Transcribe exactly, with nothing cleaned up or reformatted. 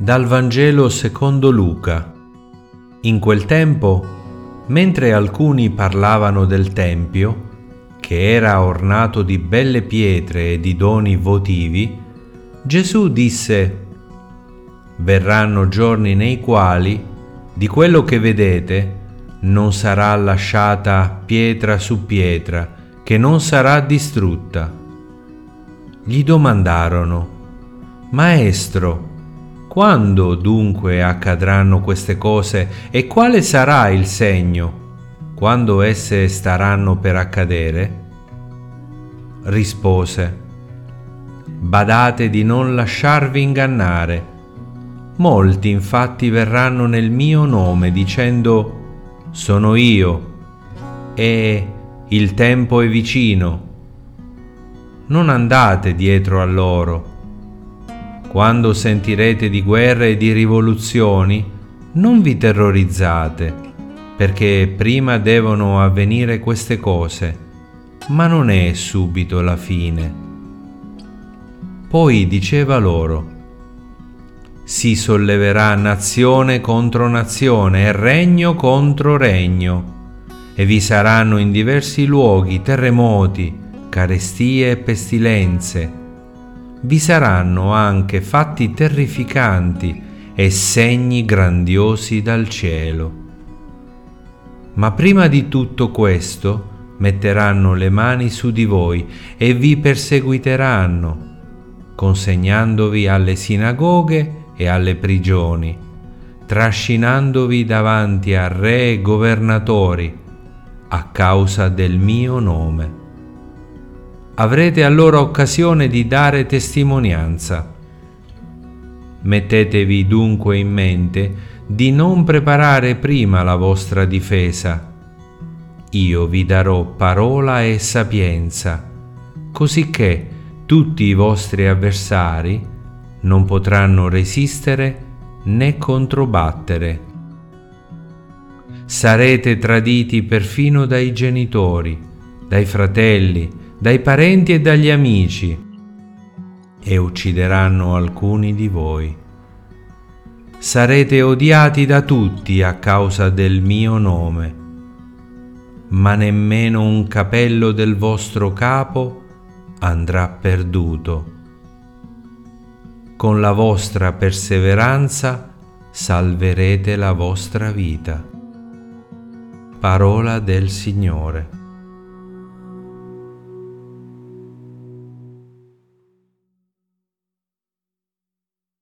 Dal Vangelo secondo Luca. In quel tempo, mentre alcuni parlavano del Tempio, che era ornato di belle pietre e di doni votivi, Gesù disse: «Verranno giorni nei quali, di quello che vedete, non sarà lasciata pietra su pietra, che non sarà distrutta». Gli domandarono: «Maestro, quando dunque accadranno queste cose e quale sarà il segno, quando esse staranno per accadere?» Rispose: «Badate di non lasciarvi ingannare. Molti infatti verranno nel mio nome dicendo: sono io, e il tempo è vicino. Non andate dietro a loro. Quando sentirete di guerre e di rivoluzioni, non vi terrorizzate, perché prima devono avvenire queste cose, ma non è subito la fine». Poi diceva loro: «Si solleverà nazione contro nazione e regno contro regno, e vi saranno in diversi luoghi terremoti, carestie e pestilenze. Vi saranno anche fatti terrificanti e segni grandiosi dal cielo. Ma prima di tutto questo metteranno le mani su di voi e vi perseguiteranno, consegnandovi alle sinagoghe e alle prigioni, trascinandovi davanti a re e governatori a causa del mio nome. Avrete allora occasione di dare testimonianza. Mettetevi dunque in mente di non preparare prima la vostra difesa. Io vi darò parola e sapienza, cosicché tutti i vostri avversari non potranno resistere né controbattere. Sarete traditi perfino dai genitori, dai fratelli, dai parenti e dagli amici, e uccideranno alcuni di voi. Sarete odiati da tutti a causa del mio nome, ma nemmeno un capello del vostro capo andrà perduto. Con la vostra perseveranza salverete la vostra vita». Parola del Signore.